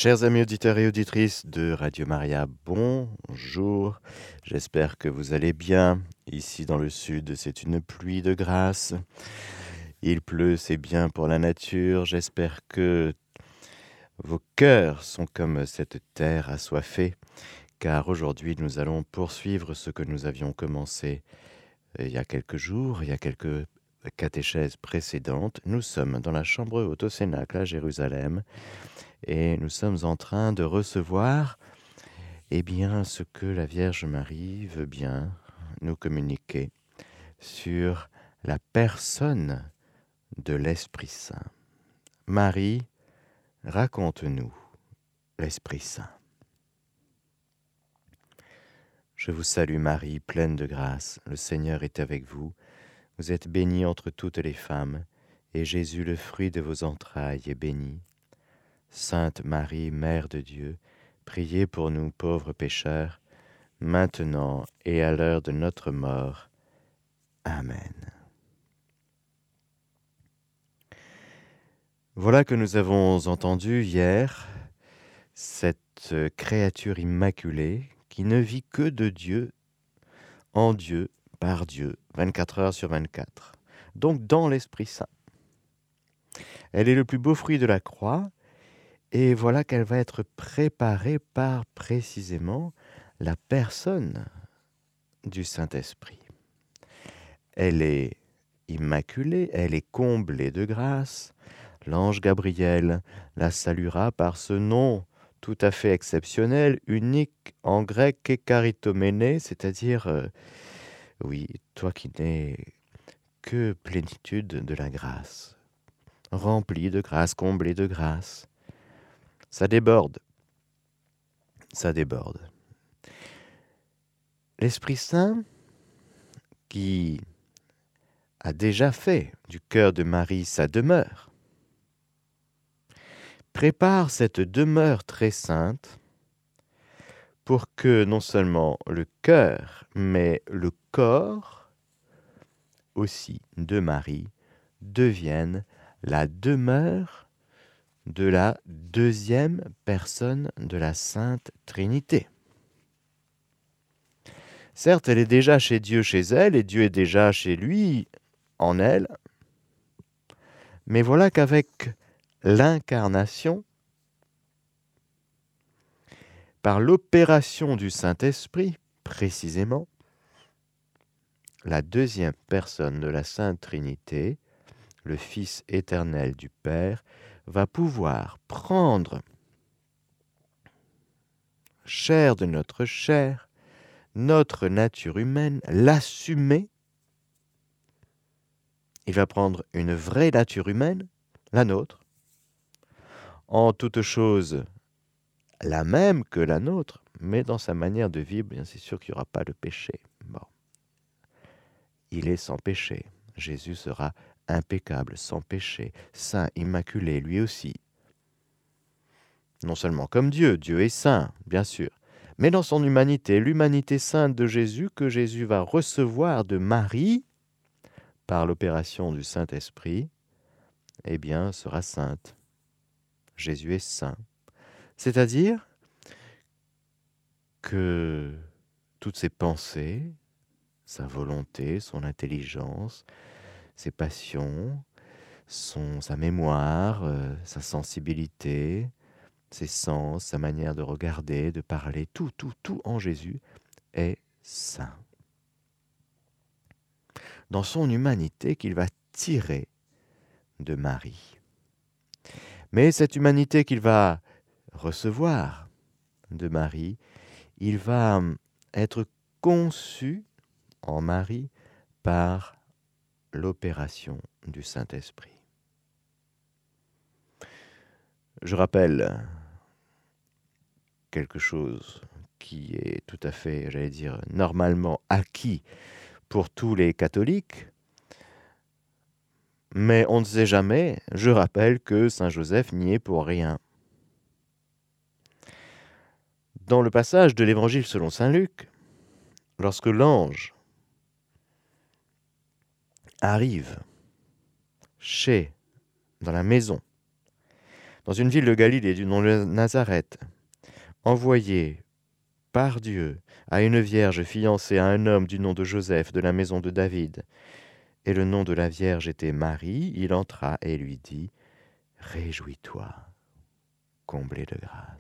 Chers amis auditeurs et auditrices de Radio Maria, bonjour. J'espère que vous allez bien. Ici dans le sud, c'est une pluie de grâce. Il pleut, c'est bien pour la nature. J'espère que vos cœurs sont comme cette terre assoiffée, car aujourd'hui nous allons poursuivre ce que nous avions commencé il y a quelques jours, il y a quelques catéchèses précédentes. Nous sommes dans la chambre haute au Cénacle à Jérusalem. Et nous sommes en train de recevoir ce que la Vierge Marie veut bien nous communiquer sur la personne de l'Esprit Saint. Marie, raconte-nous l'Esprit Saint. Je vous salue Marie, pleine de grâce, le Seigneur est avec vous. Vous êtes bénie entre toutes les femmes, et Jésus, le fruit de vos entrailles, est béni. Sainte Marie, Mère de Dieu, priez pour nous pauvres pécheurs, maintenant et à l'heure de notre mort. Amen. Voilà que nous avons entendu hier cette créature immaculée qui ne vit que de Dieu, en Dieu, par Dieu, 24 heures sur 24. Donc dans l'Esprit Saint. Elle est le plus beau fruit de la croix, et voilà qu'elle va être préparée par précisément la personne du Saint-Esprit. Elle est immaculée, elle est comblée de grâce. L'ange Gabriel la saluera par ce nom tout à fait exceptionnel, unique en grec, ekaritomene, c'est-à-dire, oui, toi qui n'es que plénitude de la grâce, rempli de grâce, comblé de grâce. Ça déborde. Ça déborde. L'Esprit Saint, qui a déjà fait du cœur de Marie sa demeure, prépare cette demeure très sainte pour que non seulement le cœur, mais le corps aussi de Marie deviennent la demeure de la deuxième personne de la Sainte Trinité. Certes, elle est déjà chez Dieu, chez elle, et Dieu est déjà chez lui, en elle. Mais voilà qu'avec l'incarnation, par l'opération du Saint-Esprit, précisément, la deuxième personne de la Sainte Trinité, le Fils éternel du Père, va pouvoir prendre chair de notre chair, notre nature humaine, l'assumer. Il va prendre une vraie nature humaine, la nôtre, en toute chose la même que la nôtre, mais dans sa manière de vivre, bien c'est sûr qu'il n'y aura pas de péché. Bon. Il est sans péché. Jésus sera impeccable, sans péché, saint, immaculé, lui aussi. Non seulement comme Dieu, Dieu est saint, bien sûr, mais dans son humanité, l'humanité sainte de Jésus que Jésus va recevoir de Marie par l'opération du Saint-Esprit, eh bien, sera sainte. Jésus est saint. C'est-à-dire que toutes ses pensées, sa volonté, son intelligence, ses passions, sa mémoire, sa sensibilité, ses sens, sa manière de regarder, de parler, tout en Jésus est saint. Dans son humanité qu'il va tirer de Marie. Mais cette humanité qu'il va recevoir de Marie, il va être conçu en Marie par l'opération du Saint-Esprit. Je rappelle quelque chose qui est tout à fait, j'allais dire, normalement acquis pour tous les catholiques, mais on ne sait jamais, je rappelle que Saint Joseph n'y est pour rien. Dans le passage de l'Évangile selon Saint Luc, lorsque l'ange arrive dans la maison dans une ville de Galilée du nom de Nazareth, envoyé par Dieu à une vierge fiancée à un homme du nom de Joseph de la maison de David, et le nom de la vierge était Marie, il entra et lui dit « Réjouis-toi, comblé de grâce ».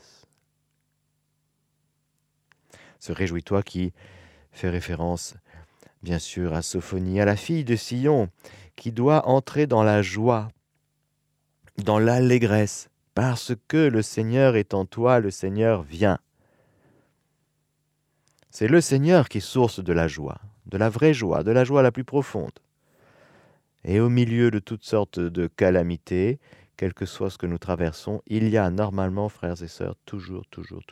Ce « Réjouis-toi » qui fait référence, bien sûr, à Sophonie, à la fille de Sion, qui doit entrer dans la joie, dans l'allégresse, parce que le Seigneur est en toi, le Seigneur vient. C'est le Seigneur qui est source de la joie, de la vraie joie, de la joie la plus profonde. Et au milieu de toutes sortes de calamités, quel que soit ce que nous traversons, il y a normalement, frères et sœurs, toujours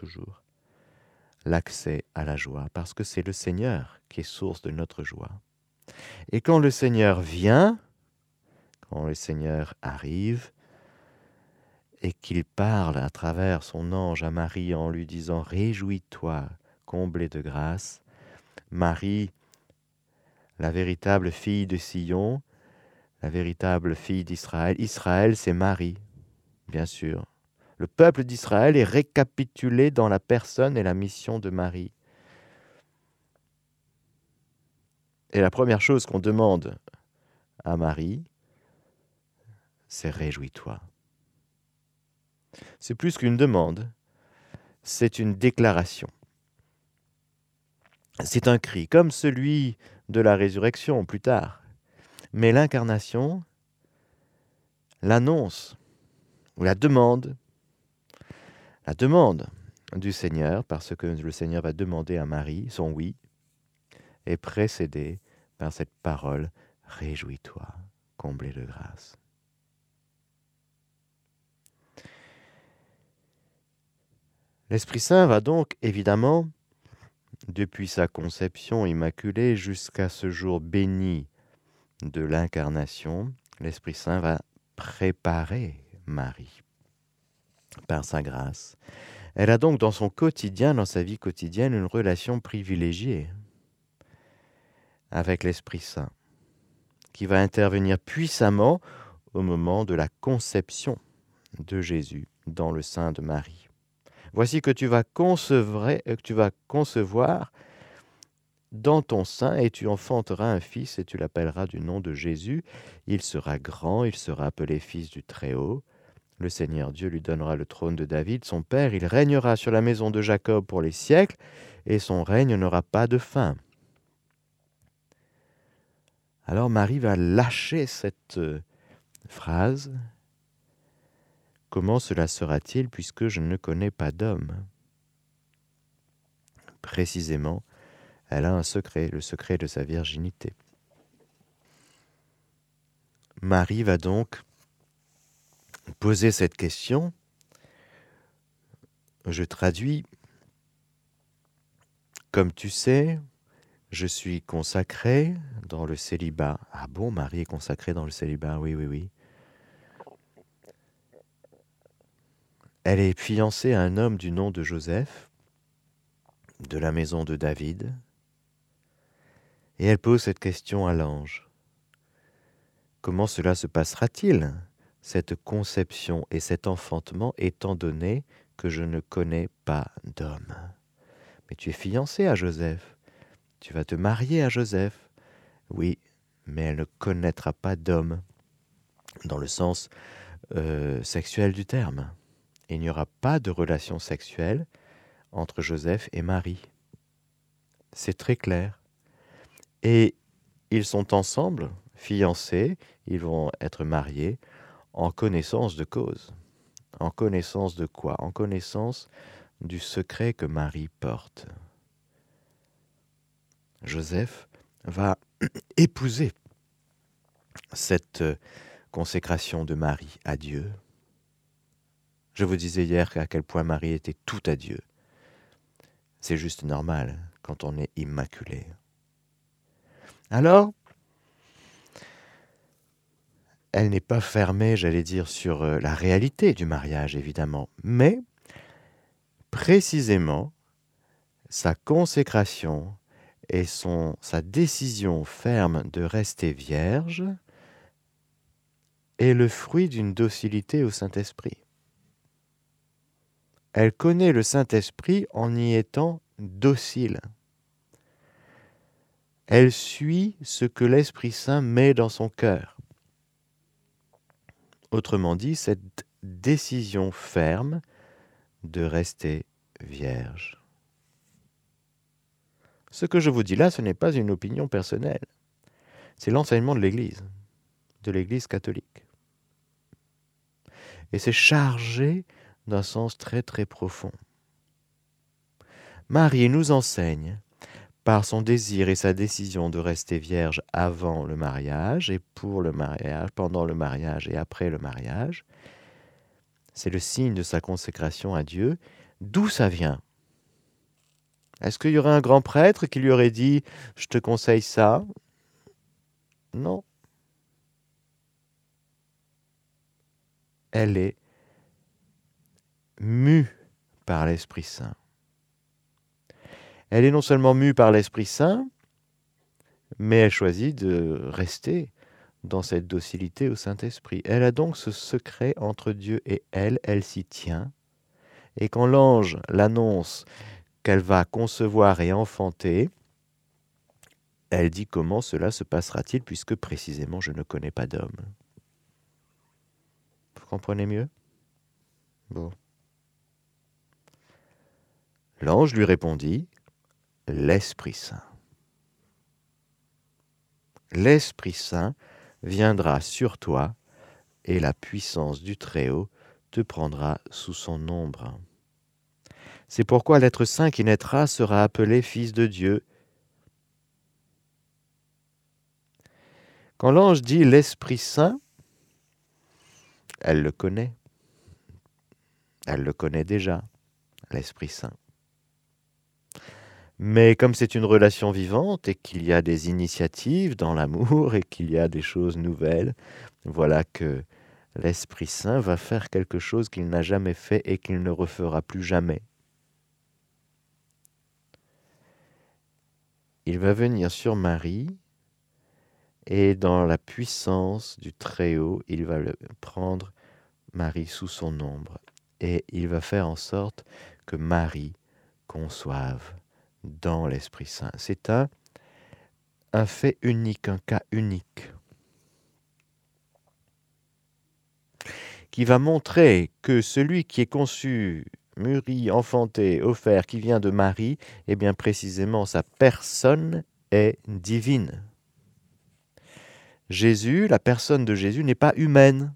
l'accès à la joie, parce que c'est le Seigneur qui est source de notre joie. Et quand le Seigneur vient, quand le Seigneur arrive, et qu'il parle à travers son ange à Marie en lui disant « Réjouis-toi, comblé de grâce », Marie, la véritable fille de Sion, la véritable fille d'Israël, Israël c'est Marie, bien sûr. Le peuple d'Israël est récapitulé dans la personne et la mission de Marie. Et la première chose qu'on demande à Marie, c'est « Réjouis-toi ». C'est plus qu'une demande, c'est une déclaration. C'est un cri, comme celui de la résurrection plus tard. Mais l'incarnation l'annonce, ou la demande du Seigneur, parce que le Seigneur va demander à Marie son oui, est précédée par cette parole « Réjouis-toi, comblé de grâce ». L'Esprit Saint va donc, évidemment, depuis sa conception immaculée jusqu'à ce jour béni de l'incarnation, l'Esprit Saint va préparer Marie par sa grâce. Elle a donc dans son quotidien, dans sa vie quotidienne, une relation privilégiée avec l'Esprit Saint, qui va intervenir puissamment au moment de la conception de Jésus dans le sein de Marie. Voici que tu vas concevoir dans ton sein et tu enfanteras un fils et tu l'appelleras du nom de Jésus. Il sera grand, il sera appelé fils du Très-Haut. Le Seigneur Dieu lui donnera le trône de David, son père. Il régnera sur la maison de Jacob pour les siècles et son règne n'aura pas de fin. Alors Marie va lâcher cette phrase. Comment cela sera-t-il puisque je ne connais pas d'homme ? Précisément, elle a un secret, le secret de sa virginité. Marie va donc poser cette question. Je traduis. Comme tu sais, je suis consacrée dans le célibat. Ah bon, Marie est consacrée dans le célibat, oui. Elle est fiancée à un homme du nom de Joseph, de la maison de David, et elle pose cette question à l'ange. Comment cela se passera-t-il, cette conception et cet enfantement, étant donné que je ne connais pas d'homme ? Mais tu es fiancée à Joseph, tu vas te marier à Joseph. Oui, mais elle ne connaîtra pas d'homme, dans le sens sexuel du terme. Il n'y aura pas de relation sexuelle entre Joseph et Marie. C'est très clair. Et ils sont ensemble, fiancés, ils vont être mariés en connaissance de cause. En connaissance de quoi ? En connaissance du secret que Marie porte. Joseph va épouser cette consécration de Marie à Dieu. Je vous disais hier à quel point Marie était tout à Dieu. C'est juste normal quand on est immaculé. Alors, elle n'est pas fermée, j'allais dire, sur la réalité du mariage, évidemment, mais précisément, sa consécration et sa décision ferme de rester vierge est le fruit d'une docilité au Saint-Esprit. Elle connaît le Saint-Esprit en y étant docile. Elle suit ce que l'Esprit Saint met dans son cœur. Autrement dit, cette décision ferme de rester vierge. Ce que je vous dis là, ce n'est pas une opinion personnelle. C'est l'enseignement de l'Église catholique. Et c'est chargé d'un sens très très profond. Marie nous enseigne, par son désir et sa décision de rester vierge avant le mariage et pour le mariage, pendant le mariage et après le mariage, c'est le signe de sa consécration à Dieu. D'où ça vient? Est-ce qu'il y aurait un grand prêtre qui lui aurait dit « Je te conseille ça » ? Non. Elle est mue par l'Esprit Saint. Elle est non seulement mue par l'Esprit Saint, mais elle choisit de rester dans cette docilité au Saint-Esprit. Elle a donc ce secret entre Dieu et elle s'y tient. Et quand l'ange l'annonce qu'elle va concevoir et enfanter, elle dit comment cela se passera-t-il puisque précisément je ne connais pas d'homme. Vous comprenez mieux? Bon. L'ange lui répondit, l'Esprit Saint. L'Esprit Saint viendra sur toi et la puissance du Très-Haut te prendra sous son ombre. C'est pourquoi l'être saint qui naîtra sera appelé Fils de Dieu. Quand l'ange dit l'Esprit Saint, elle le connaît. Elle le connaît déjà, l'Esprit Saint. Mais comme c'est une relation vivante et qu'il y a des initiatives dans l'amour et qu'il y a des choses nouvelles, voilà que l'Esprit Saint va faire quelque chose qu'il n'a jamais fait et qu'il ne refera plus jamais. Il va venir sur Marie et dans la puissance du Très-Haut, il va prendre Marie sous son ombre et il va faire en sorte que Marie conçoive dans l'Esprit Saint. C'est un fait unique, un cas unique, qui va montrer que celui qui est conçu, mûri, enfanté, offert, qui vient de Marie, eh bien précisément sa personne est divine. Jésus, la personne de Jésus n'est pas humaine.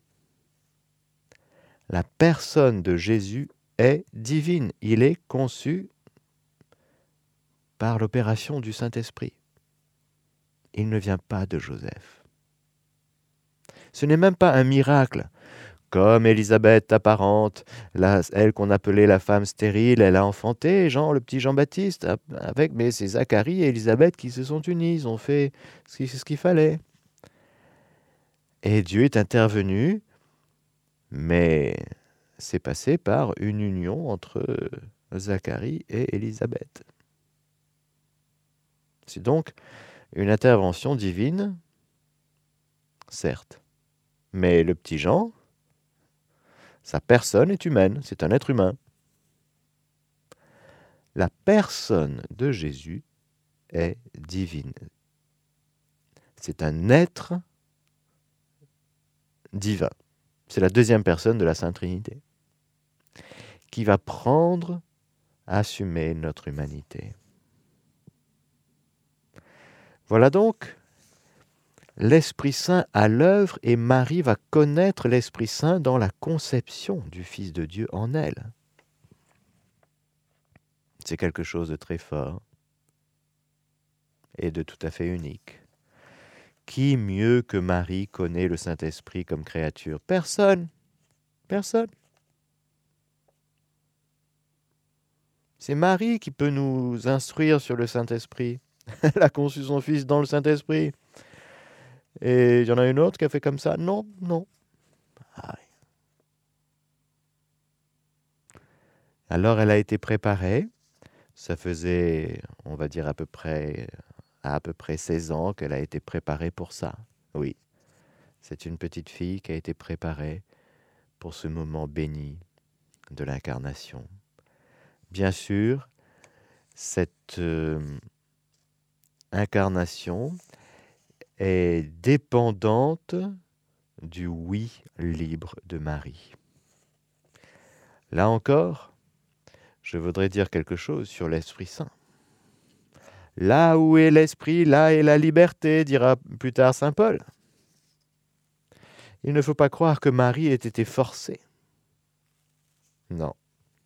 La personne de Jésus est divine. Il est conçu par l'opération du Saint-Esprit. Il ne vient pas de Joseph. Ce n'est même pas un miracle. Comme Élisabeth apparente, elle qu'on appelait la femme stérile, elle a enfanté Jean, le petit Jean-Baptiste, mais c'est Zacharie et Élisabeth qui se sont unis, ils ont fait ce qu'il fallait. Et Dieu est intervenu, mais c'est passé par une union entre Zacharie et Élisabeth. C'est donc une intervention divine, certes, mais le petit Jean, sa personne est humaine, c'est un être humain. La personne de Jésus est divine. C'est un être divin. C'est la deuxième personne de la Sainte Trinité qui va prendre, assumer notre humanité. Voilà donc l'Esprit Saint à l'œuvre et Marie va connaître l'Esprit Saint dans la conception du Fils de Dieu en elle. C'est quelque chose de très fort et de tout à fait unique. Qui mieux que Marie connaît le Saint-Esprit comme créature? Personne. Personne. C'est Marie qui peut nous instruire sur le Saint-Esprit. Elle a conçu son Fils dans le Saint-Esprit. Et il y en a une autre qui a fait comme ça? Non, non. Ah oui. Alors elle a été préparée. Ça faisait, on va dire, à peu près 16 ans qu'elle a été préparée pour ça. Oui, c'est une petite fille qui a été préparée pour ce moment béni de l'incarnation. Bien sûr, cette incarnation est dépendante du oui libre de Marie. Là encore, je voudrais dire quelque chose sur l'Esprit Saint. Là où est l'Esprit, là est la liberté, dira plus tard saint Paul. Il ne faut pas croire que Marie ait été forcée. Non.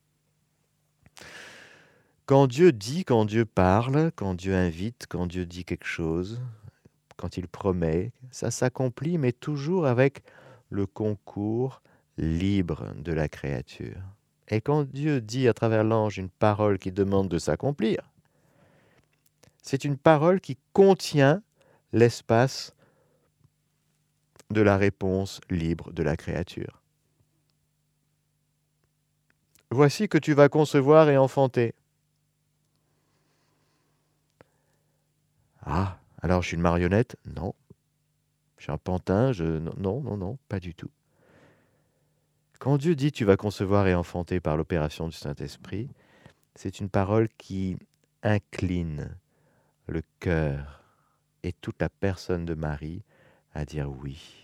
Quand Dieu dit, quand Dieu parle, quand Dieu invite, quand Dieu dit quelque chose, quand il promet, ça s'accomplit, mais toujours avec le concours libre de la créature. Et quand Dieu dit à travers l'ange une parole qui demande de s'accomplir, c'est une parole qui contient l'espace de la réponse libre de la créature. Voici que tu vas concevoir et enfanter. Ah, alors je suis une marionnette? Non. Je suis un pantin? Non, pas du tout. Quand Dieu dit tu vas concevoir et enfanter par l'opération du Saint-Esprit, c'est une parole qui incline le cœur et toute la personne de Marie à dire oui.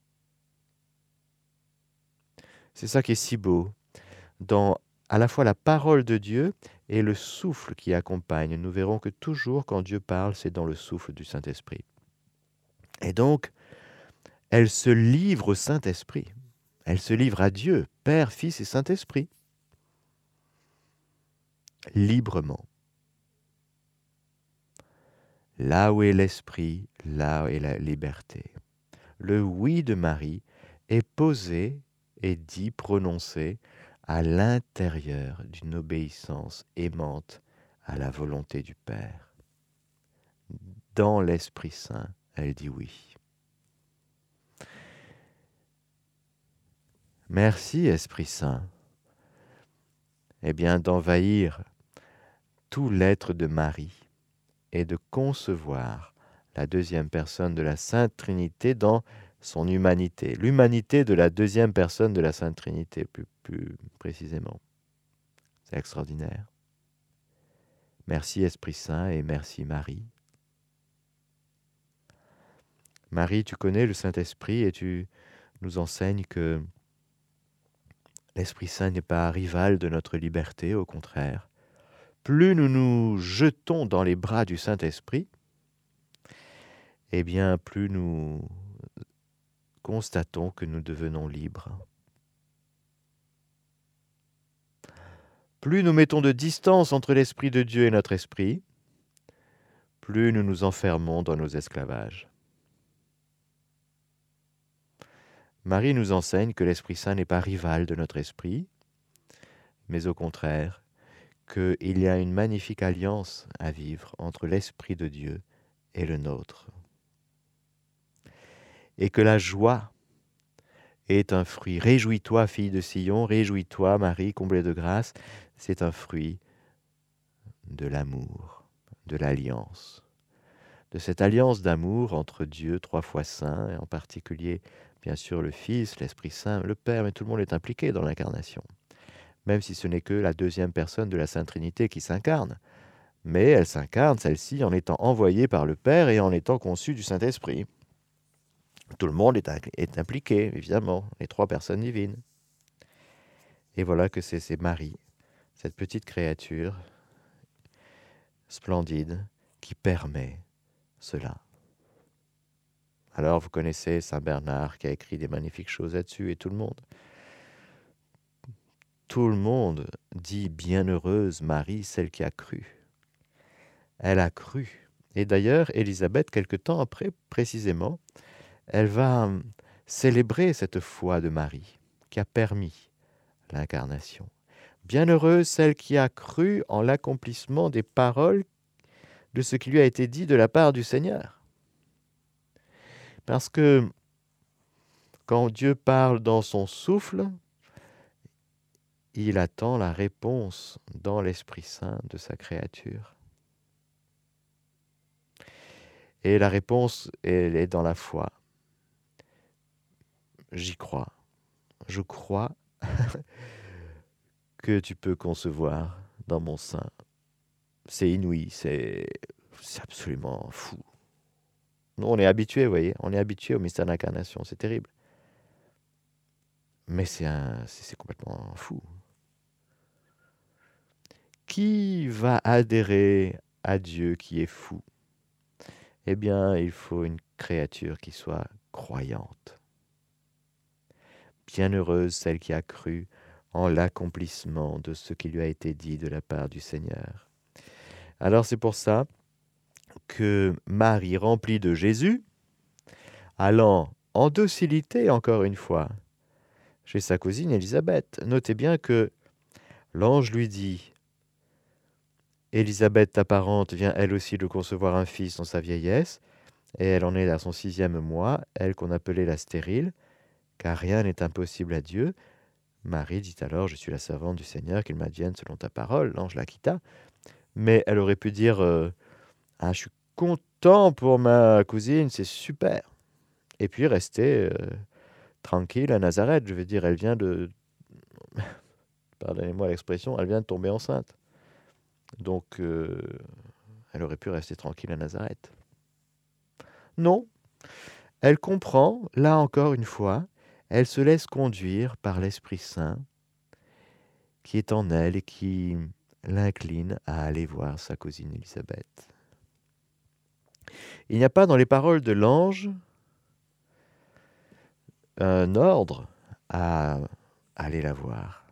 C'est ça qui est si beau dans à la fois la parole de Dieu et le souffle qui accompagne. Nous verrons que toujours quand Dieu parle, c'est dans le souffle du Saint-Esprit. Et donc, elle se livre au Saint-Esprit. Elle se livre à Dieu, Père, Fils et Saint-Esprit, librement. Là où est l'Esprit, là est la liberté. Le oui de Marie est posé et dit, prononcé, à l'intérieur d'une obéissance aimante à la volonté du Père. Dans l'Esprit Saint, elle dit oui. Merci, Esprit Saint, d'envahir tout l'être de Marie et de concevoir la deuxième personne de la Sainte Trinité dans son humanité, l'humanité de la deuxième personne de la Sainte Trinité, plus précisément. C'est extraordinaire. Merci Esprit Saint et merci Marie. Marie, tu connais le Saint-Esprit et tu nous enseignes que l'Esprit Saint n'est pas rival de notre liberté, au contraire. Plus nous nous jetons dans les bras du Saint-Esprit, plus nous constatons que nous devenons libres. Plus nous mettons de distance entre l'Esprit de Dieu et notre esprit, plus nous nous enfermons dans nos esclavages. Marie nous enseigne que l'Esprit Saint n'est pas rival de notre esprit, mais au contraire, qu'il y a une magnifique alliance à vivre entre l'Esprit de Dieu et le nôtre. Et que la joie est un fruit. Réjouis-toi, fille de Sion, réjouis-toi, Marie, comblée de grâce. C'est un fruit de l'amour, de l'alliance. De cette alliance d'amour entre Dieu, trois fois saint, et en particulier, bien sûr, le Fils, l'Esprit Saint, le Père, mais tout le monde est impliqué dans l'incarnation. Même si ce n'est que la deuxième personne de la Sainte Trinité qui s'incarne. Mais elle s'incarne, celle-ci, en étant envoyée par le Père et en étant conçue du Saint-Esprit. Tout le monde est impliqué, évidemment, les trois personnes divines. Et voilà que c'est Marie, cette petite créature splendide, qui permet cela. Alors vous connaissez Saint Bernard qui a écrit des magnifiques choses là-dessus, et tout le monde dit bienheureuse Marie, celle qui a cru. Elle a cru. Et d'ailleurs, Élisabeth, quelque temps après, précisément, elle va célébrer cette foi de Marie qui a permis l'incarnation. Bienheureuse celle qui a cru en l'accomplissement des paroles de ce qui lui a été dit de la part du Seigneur. Parce que quand Dieu parle dans son souffle, il attend la réponse dans l'Esprit Saint de sa créature. Et la réponse, elle est dans la foi. J'y crois. Je crois que tu peux concevoir dans mon sein. C'est inouï, c'est absolument fou. Nous, on est habitués, vous voyez, on est habitués au mystère de l'incarnation, c'est terrible. Mais c'est complètement fou. Qui va adhérer à Dieu qui est fou? Eh bien, il faut une créature qui soit croyante. Bienheureuse celle qui a cru en l'accomplissement de ce qui lui a été dit de la part du Seigneur. Alors c'est pour ça que Marie, remplie de Jésus, allant en docilité, encore une fois, chez sa cousine Élisabeth, notez bien que l'ange lui dit « Élisabeth, ta parente, vient elle aussi de concevoir un fils dans sa vieillesse, et elle en est à son 6e mois, elle qu'on appelait la stérile, car rien n'est impossible à Dieu. » Marie dit alors « Je suis la servante du Seigneur, qu'il m'advienne selon ta parole. » L'ange la quitta. Mais elle aurait pu dire « Ah, je suis content pour ma cousine, c'est super. » Et puis rester tranquille à Nazareth. Je veux dire, elle vient de... Pardonnez-moi l'expression, elle vient de tomber enceinte. Donc, elle aurait pu rester tranquille à Nazareth. Non, elle comprend, là encore une fois, elle se laisse conduire par l'Esprit Saint qui est en elle et qui l'incline à aller voir sa cousine Élisabeth. Il n'y a pas dans les paroles de l'ange un ordre à aller la voir.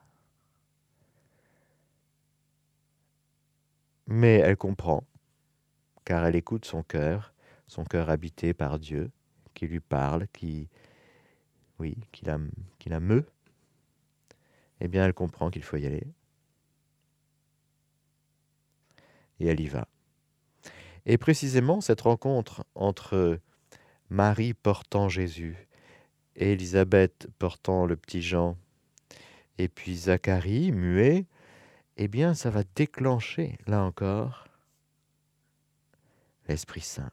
Mais elle comprend, car elle écoute son cœur habité par Dieu, qui lui parle, qui la meut. Eh bien, elle comprend qu'il faut y aller. Et elle y va. Et précisément, cette rencontre entre Marie portant Jésus et Élisabeth portant le petit Jean, et puis Zacharie, muet, eh bien, ça va déclencher, là encore, l'Esprit Saint.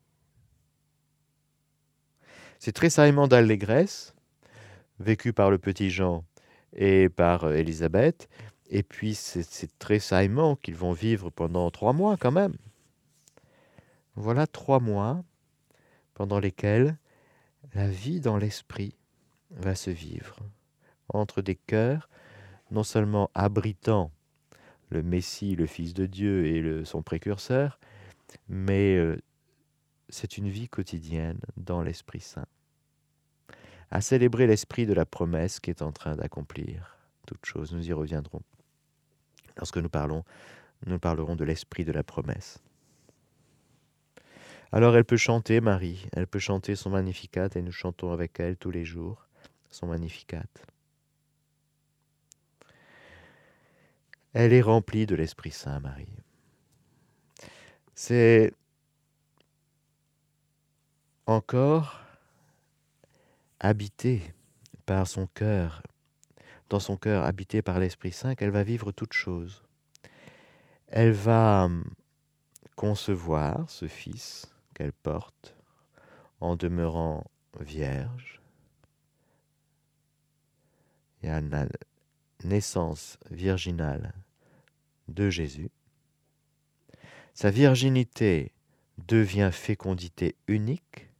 C'est tressaillement d'allégresse, vécu par le petit Jean et par Élisabeth, et puis c'est tressaillement qu'ils vont vivre pendant 3 mois quand même. Voilà 3 mois pendant lesquels la vie dans l'esprit va se vivre, entre des cœurs non seulement abritant le Messie, le Fils de Dieu et son précurseur, mais c'est une vie quotidienne dans l'Esprit Saint, à célébrer l'esprit de la promesse qui est en train d'accomplir toute chose. Nous y reviendrons lorsque nous parlerons de l'esprit de la promesse. Alors elle peut chanter, Marie, elle peut chanter son Magnificat, et nous chantons avec elle tous les jours son Magnificat. Elle est remplie de l'Esprit Saint, Marie. C'est encore habitée par son cœur, dans son cœur habité par l'Esprit Saint, qu'elle va vivre toute chose. Elle va concevoir ce Fils qu'elle porte en demeurant vierge. Il y a la naissance virginale de Jésus. Sa virginité devient fécondité unique.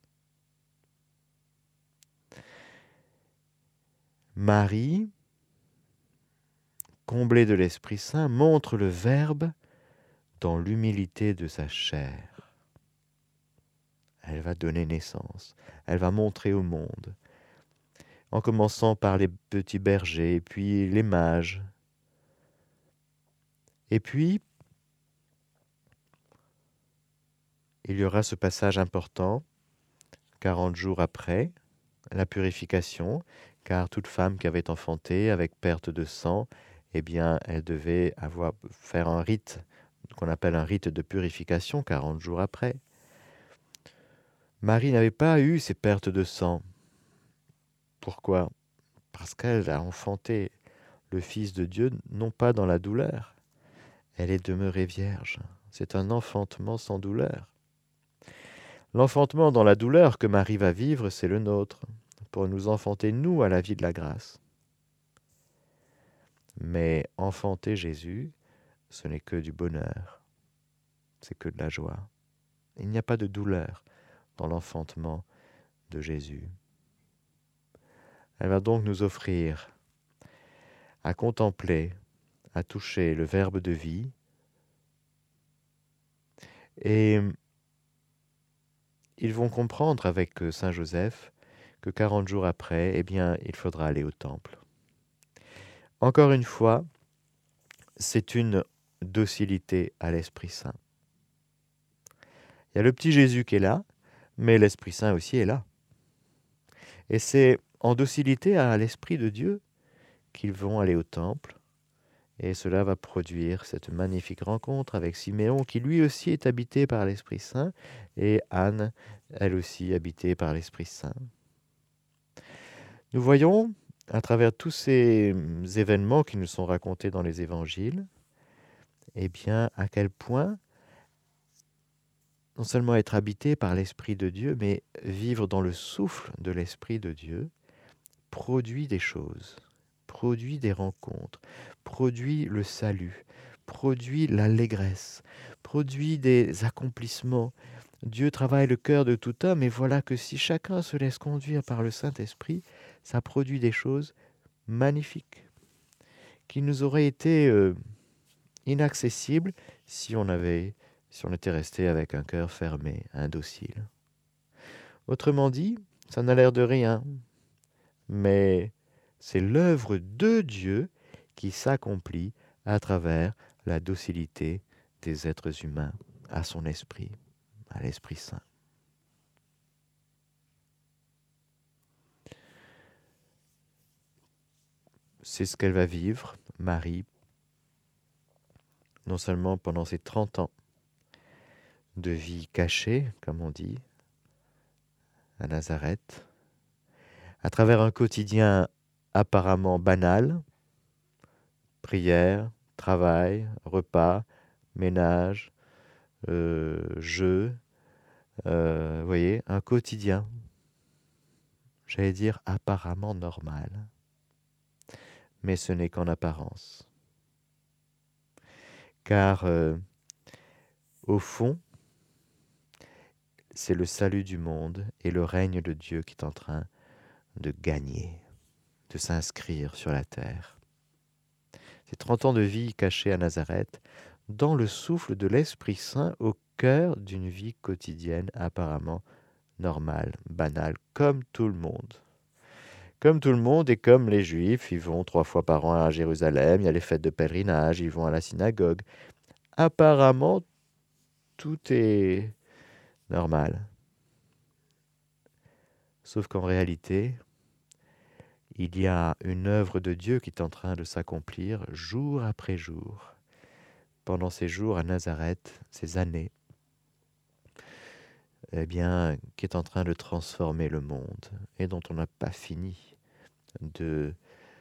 Marie, comblée de l'Esprit Saint, montre le Verbe dans l'humilité de sa chair. Elle va donner naissance, elle va montrer au monde, en commençant par les petits bergers, puis les mages. Et puis, il y aura ce passage important, 40 jours après, la purification, car toute femme qui avait enfanté avec perte de sang, eh bien, elle devait faire un rite, qu'on appelle un rite de purification, 40 jours après. Marie n'avait pas eu ces pertes de sang. Pourquoi? Parce qu'elle a enfanté le Fils de Dieu, non pas dans la douleur. Elle est demeurée vierge. C'est un enfantement sans douleur. L'enfantement dans la douleur que Marie va vivre, c'est le nôtre, pour nous enfanter, nous, à la vie de la grâce. Mais enfanter Jésus, ce n'est que du bonheur, c'est que de la joie. Il n'y a pas de douleur dans l'enfantement de Jésus. Elle va donc nous offrir à contempler, à toucher le Verbe de vie, et ils vont comprendre avec Saint Joseph que 40 jours après, eh bien, il faudra aller au temple. Encore une fois, c'est une docilité à l'Esprit Saint. Il y a le petit Jésus qui est là, mais l'Esprit Saint aussi est là. Et c'est en docilité à l'Esprit de Dieu qu'ils vont aller au temple. Et cela va produire cette magnifique rencontre avec Siméon, qui lui aussi est habité par l'Esprit Saint, et Anne, elle aussi habitée par l'Esprit Saint. Nous voyons, à travers tous ces événements qui nous sont racontés dans les évangiles, eh bien, à quel point non seulement être habité par l'Esprit de Dieu, mais vivre dans le souffle de l'Esprit de Dieu produit des choses, produit des rencontres, produit le salut, produit l'allégresse, produit des accomplissements. Dieu travaille le cœur de tout homme, et voilà que si chacun se laisse conduire par le Saint-Esprit, ça produit des choses magnifiques qui nous auraient été inaccessibles si on était resté avec un cœur fermé, indocile. Autrement dit, ça n'a l'air de rien, mais c'est l'œuvre de Dieu qui s'accomplit à travers la docilité des êtres humains à son esprit, à l'Esprit Saint. C'est ce qu'elle va vivre, Marie, non seulement pendant ses 30 ans de vie cachée, comme on dit, à Nazareth, à travers un quotidien apparemment banal, prière, travail, repas, ménage, jeux, vous voyez, un quotidien, j'allais dire apparemment normal, mais ce n'est qu'en apparence. Car au fond, c'est le salut du monde et le règne de Dieu qui est en train de gagner, de s'inscrire sur la terre. Ces 30 ans de vie cachés à Nazareth, dans le souffle de l'Esprit Saint au cœur d'une vie quotidienne apparemment normale, banale, comme tout le monde. Comme tout le monde et comme les Juifs, ils vont 3 fois par an à Jérusalem, il y a les fêtes de pèlerinage, ils vont à la synagogue. Apparemment, tout est normal. Sauf qu'en réalité, il y a une œuvre de Dieu qui est en train de s'accomplir jour après jour. Pendant ces jours à Nazareth, ces années, eh bien, qui est en train de transformer le monde et dont on n'a pas fini de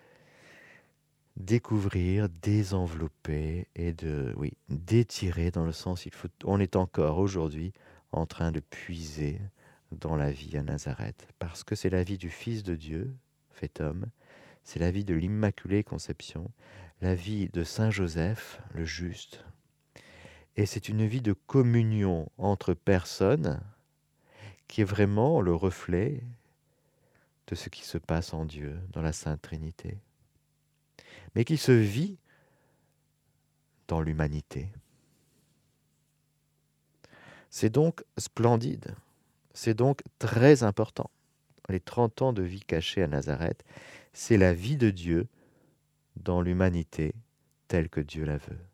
découvrir, désenvelopper et d'étirer dans le sens, on est encore aujourd'hui en train de puiser dans la vie à Nazareth, parce que c'est la vie du Fils de Dieu, fait homme, c'est la vie de l'Immaculée Conception, la vie de Saint Joseph, le juste, et c'est une vie de communion entre personnes qui est vraiment le reflet de ce qui se passe en Dieu, dans la Sainte Trinité, mais qui se vit dans l'humanité. C'est donc splendide, c'est donc très important. Les 30 ans de vie cachée à Nazareth, c'est la vie de Dieu dans l'humanité telle que Dieu la veut.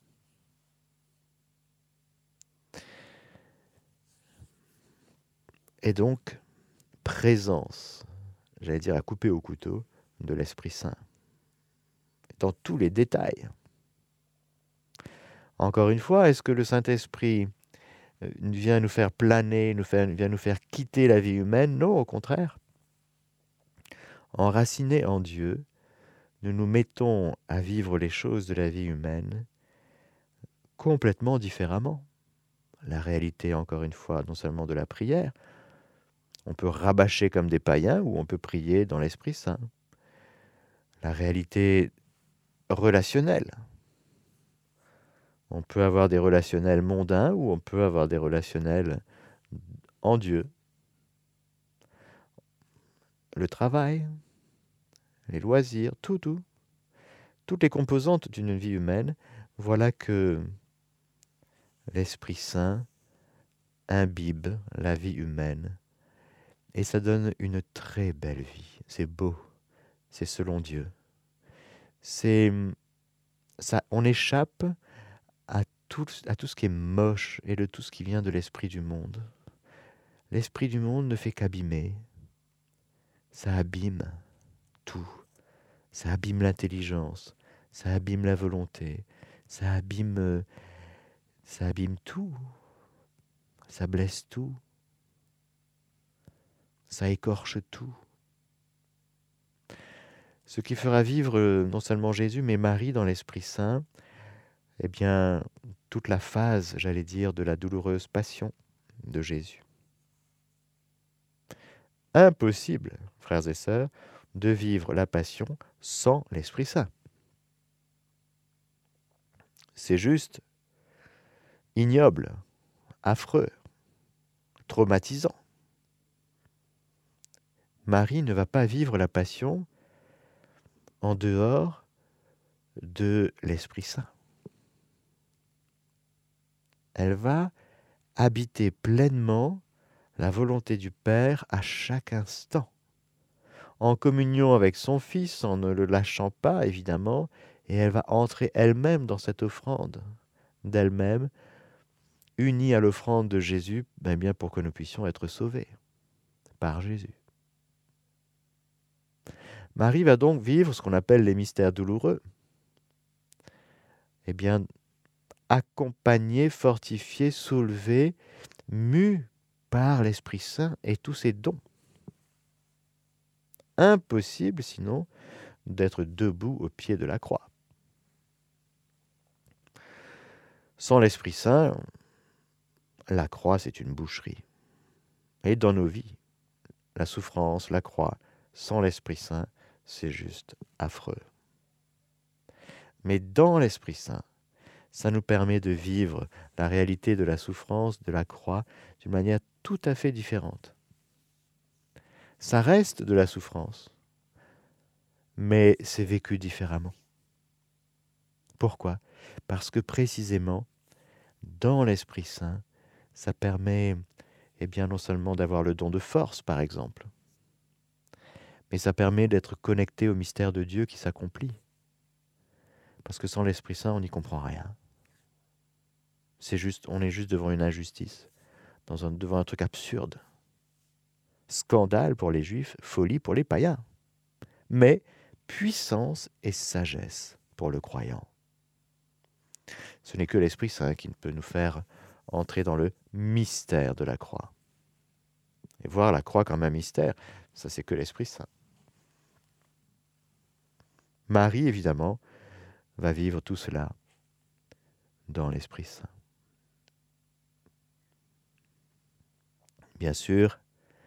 Et donc, présence, j'allais dire à couper au couteau, de l'Esprit Saint, dans tous les détails. Encore une fois, est-ce que le Saint-Esprit vient nous faire planer, vient nous faire quitter la vie humaine? Non, au contraire. Enracinés en Dieu, nous nous mettons à vivre les choses de la vie humaine complètement différemment. La réalité, encore une fois, non seulement de la prière, on peut rabâcher comme des païens ou on peut prier dans l'Esprit Saint. La réalité relationnelle, On peut avoir des relationnels mondains ou on peut avoir des relationnels en Dieu. Le travail, les loisirs, toutes les composantes d'une vie humaine, voilà que l'Esprit Saint imbibe la vie humaine et ça donne une très belle vie. C'est beau, c'est selon Dieu. C'est ça, on échappe à tout ce qui est moche et de tout ce qui vient de l'esprit du monde. L'esprit du monde ne fait qu'abîmer. Ça abîme tout. Ça abîme l'intelligence, ça abîme la volonté, ça abîme tout, ça blesse tout, ça écorche tout. Ce qui fera vivre non seulement Jésus, mais Marie dans l'Esprit Saint, eh bien, toute la phase, j'allais dire, de la douloureuse passion de Jésus. Impossible, frères et sœurs, de vivre la passion sans l'Esprit Saint. C'est juste ignoble, affreux, traumatisant. Marie ne va pas vivre la passion en dehors de l'Esprit Saint. Elle va habiter pleinement la volonté du Père à chaque instant, en communion avec son Fils, en ne le lâchant pas, évidemment, et elle va entrer elle-même dans cette offrande d'elle-même, unie à l'offrande de Jésus, bien pour que nous puissions être sauvés par Jésus. Marie va donc vivre ce qu'on appelle les mystères douloureux. Eh bien, accompagnée, fortifiée, soulevée, mue par l'Esprit Saint et tous ses dons. Impossible, sinon, d'être debout au pied de la croix. Sans l'Esprit Saint, la croix, c'est une boucherie. Et dans nos vies, la souffrance, la croix, sans l'Esprit Saint, c'est juste affreux. Mais dans l'Esprit Saint, ça nous permet de vivre la réalité de la souffrance, de la croix, d'une manière tout à fait différente. Ça reste de la souffrance, mais c'est vécu différemment. Pourquoi ? Parce que précisément, dans l'Esprit Saint, ça permet non seulement d'avoir le don de force, par exemple, mais ça permet d'être connecté au mystère de Dieu qui s'accomplit. Parce que sans l'Esprit Saint, on n'y comprend rien. On est juste devant une injustice, devant un truc absurde. Scandale pour les Juifs, folie pour les païens. Mais puissance et sagesse pour le croyant. Ce n'est que l'Esprit Saint qui peut nous faire entrer dans le mystère de la croix. Et voir la croix comme un mystère, ça c'est que l'Esprit Saint. Marie, évidemment, va vivre tout cela dans l'Esprit Saint. Bien sûr,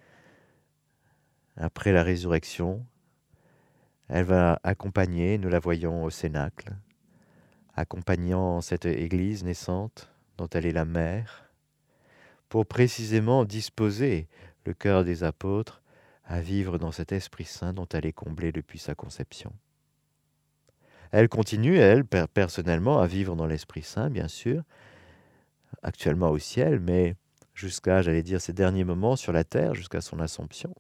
après la résurrection, elle va accompagner, nous la voyons au Cénacle, accompagnant cette Église naissante dont elle est la mère, pour précisément disposer le cœur des apôtres à vivre dans cet Esprit Saint dont elle est comblée depuis sa conception. Elle continue, elle, personnellement, à vivre dans l'Esprit Saint, bien sûr, actuellement au ciel, mais jusqu'à, ces derniers moments sur la terre, jusqu'à son Assomption.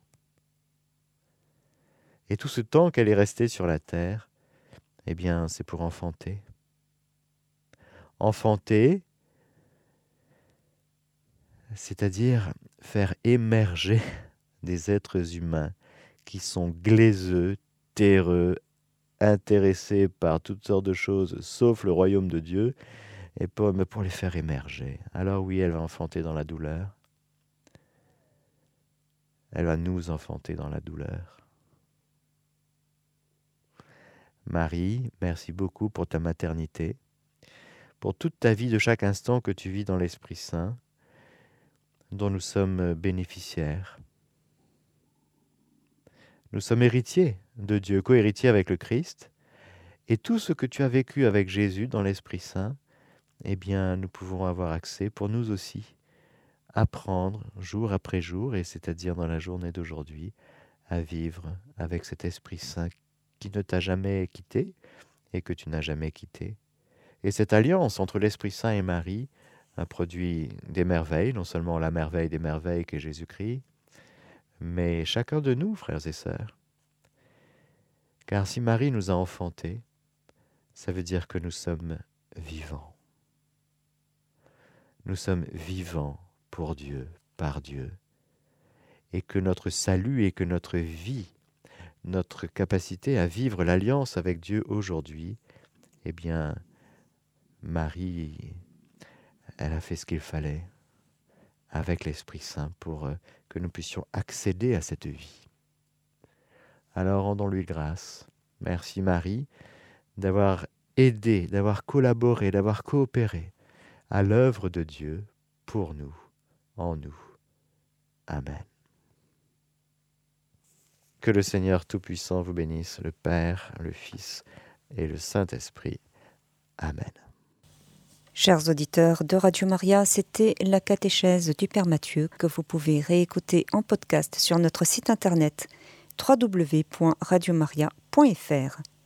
Et tout ce temps qu'elle est restée sur la terre, c'est pour enfanter. Enfanter, c'est-à-dire faire émerger des êtres humains qui sont glaiseux, terreux, intéressés par toutes sortes de choses, sauf le royaume de Dieu, et pour les faire émerger. Alors oui, elle va enfanter dans la douleur. Elle va nous enfanter dans la douleur. Marie, merci beaucoup pour ta maternité, pour toute ta vie de chaque instant que tu vis dans l'Esprit Saint, dont nous sommes bénéficiaires. Nous sommes héritiers de Dieu, co-héritiers avec le Christ, et tout ce que tu as vécu avec Jésus dans l'Esprit Saint, eh bien, nous pouvons avoir accès, pour nous aussi, apprendre jour après jour, et c'est-à-dire dans la journée d'aujourd'hui, à vivre avec cet Esprit Saint qui ne t'a jamais quitté et que tu n'as jamais quitté. Et cette alliance entre l'Esprit Saint et Marie a produit des merveilles, non seulement la merveille des merveilles qu'est Jésus-Christ, mais chacun de nous, frères et sœurs. Car si Marie nous a enfantés, ça veut dire que nous sommes vivants. Nous sommes vivants pour Dieu, par Dieu. Et que notre salut et que notre vie, notre capacité à vivre l'alliance avec Dieu aujourd'hui, eh bien, Marie, elle a fait ce qu'il fallait avec l'Esprit Saint pour que nous puissions accéder à cette vie. Alors rendons-lui grâce. Merci Marie d'avoir aidé, d'avoir collaboré, d'avoir coopéré à l'œuvre de Dieu pour nous, en nous. Amen. Que le Seigneur Tout-Puissant vous bénisse, le Père, le Fils et le Saint-Esprit. Amen. Chers auditeurs de Radio Maria, c'était la catéchèse du Père Mathieu que vous pouvez réécouter en podcast sur notre site internet www.radiomaria.fr.